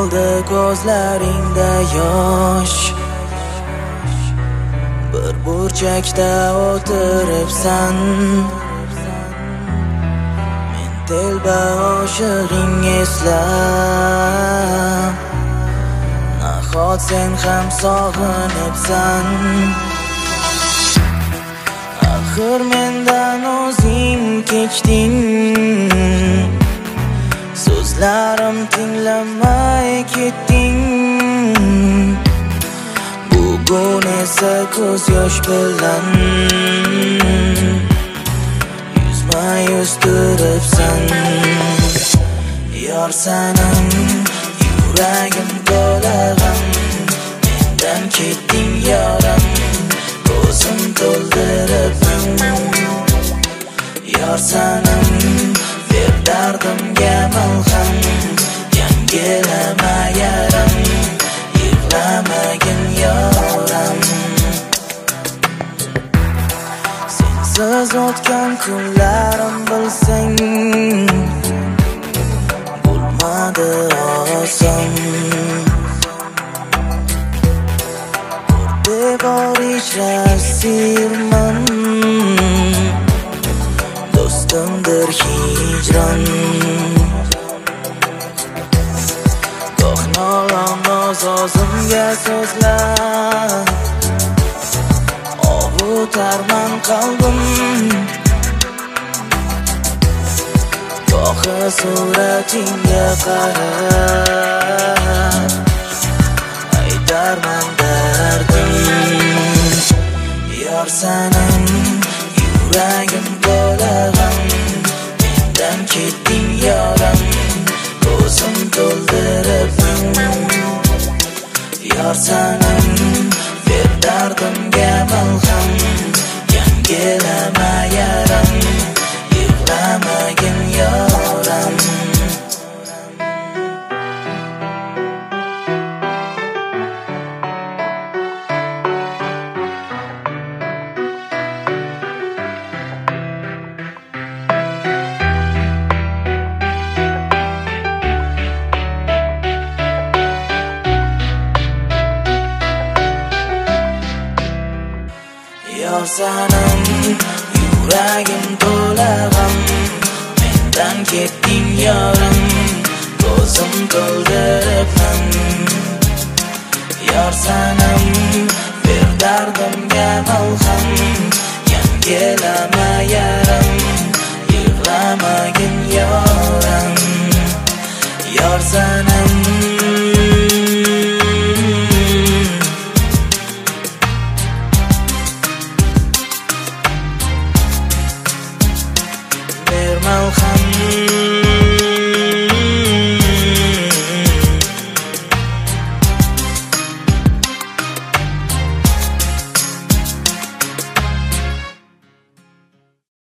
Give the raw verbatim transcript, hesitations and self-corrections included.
qoldi ko'zlaringda yosh. Bir burchakda o'tiribsan, men telba oshig'ing eslab, nahot sen ham sog'inibsan. Axir mendan o'zing kechding, so'zlarim tinglamay ketding. Bugun esa ko'z yosh bilan yuzma yuz turibsan. Yor sanim, yuragim to'la g'am, mendan ketding yorim, ko'zim to'ldiribman. Yor sanim, ber dardimga malham, yangilama yarim, yig'lamagin yoram. Sensiz o'tgan kunlarim bilsang, bo'lmadi oson. Devor ichra sirman, do'stimdir hijron. Goh nolon o'zimga so'zlab, ovutarman qalbim. Gohi suratingga qarab, aytarman dardim. Yor sanim, yuragim to'la g'am, mendan ketding yorim, ko'zim to'ldiribman. Yor sanim, ber dardimga malham, yangilama yarim, yig'lamagin yoram. Yor sanim, yuragim to'la g'am, mendan ketding yorim, ko'zim to'ldiribman. Yor sanim, ber dardimga malham, yangilama yarim, yig'lamagin yoram. Yor sanim,